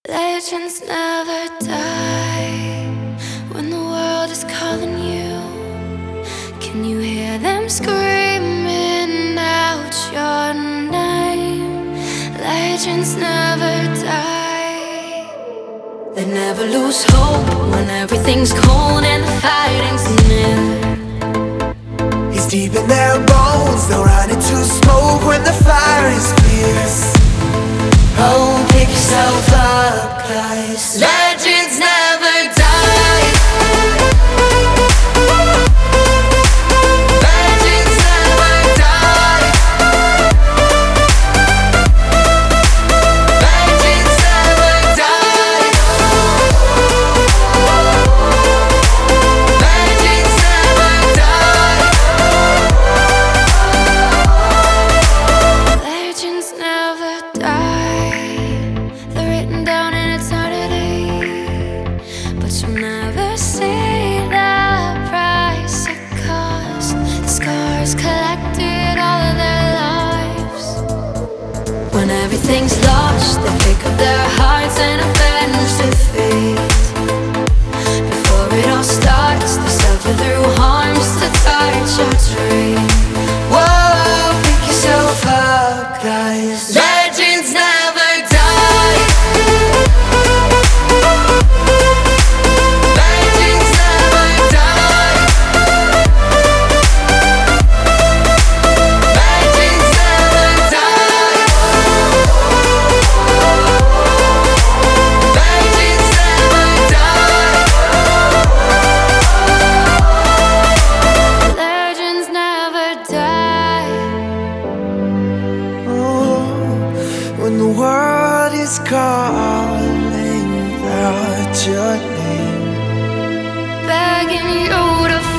Legends never die when the world is calling you. Can you hear them screaming out your name? Legends never die. They never lose hope when everything's cold and the fighting's near. It's deep in their bones, they'll run into smoke when the fire is fierce. Oh, pick yourself up, 'cause legends never die. Legends never die. Legends never die. Legends never die. Legends never die. They're written down in eternity, but you'll never see the price it cost. The scars collected all of their lives. When everything's lost, they pick up their hearts and avenge defeat. Before it all starts, they suffer through harms to touch your dream. Whoa, pick yourself up, 'cause legends never die. Legends never die. Legends never die. Legends never die. Legends never die. When the world is calling out your name, Begging you to